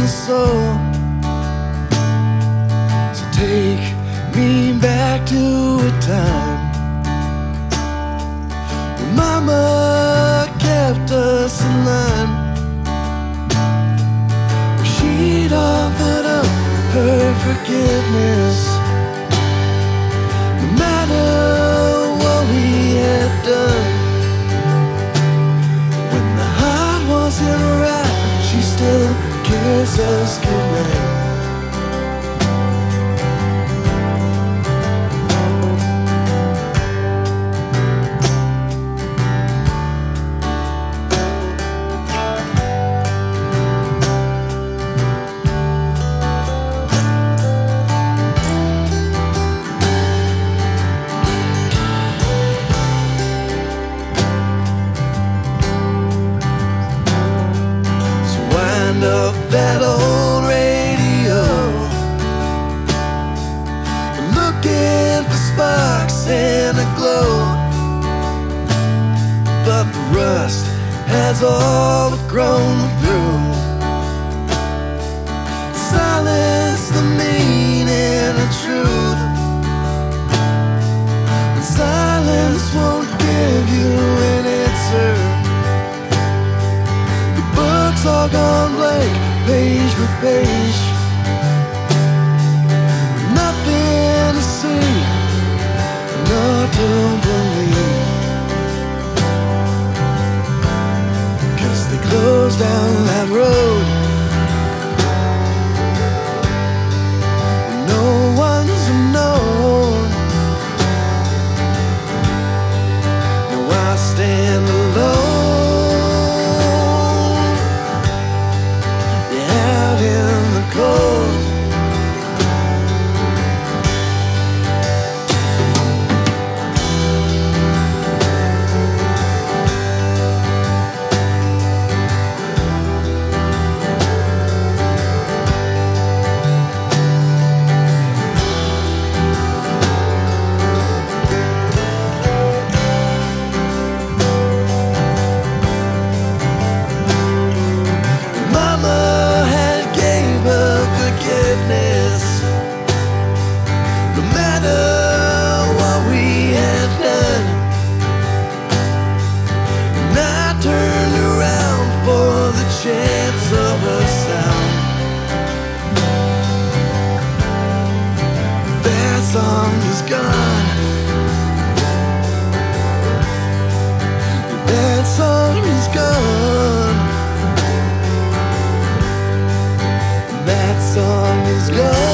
soul. So take me back to a time when Mama kept us in line. She'd offered up her forgiveness, no matter what we had done. When the heart wasn't right, she still kissed us goodnight. Up that old radio, looking for sparks and a glow, but the rust has all but grown through. Silence the meaning of truth, and silence won't give you an answer. Books all gone blank, page by page, nothing to see, nor to believe, 'cause they closed down that road. No one's known. Now I stand alone in the cold. No matter what we had done, and I turned around for the chance of a sound. That song is gone. That song is gone. That song is gone.